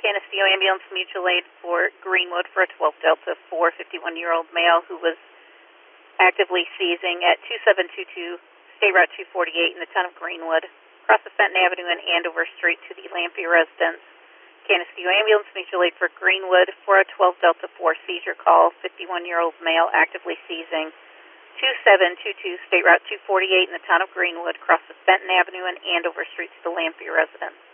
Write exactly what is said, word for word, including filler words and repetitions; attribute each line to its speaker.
Speaker 1: Canisteo Ambulance Mutual Aid for Greenwood for a twelve Delta four, fifty-one-year-old male who was actively seizing at two seven two two State Route two forty-eight in the town of Greenwood, across the Fenton Avenue and Andover Street to the Lamphey residence. Canisteo Ambulance Mutual Aid for Greenwood for a twelve Delta four seizure call, fifty-one-year-old male actively seizing two seven two two State Route two forty-eight in the town of Greenwood, across the Fenton Avenue and Andover Street to the Lamphey residence.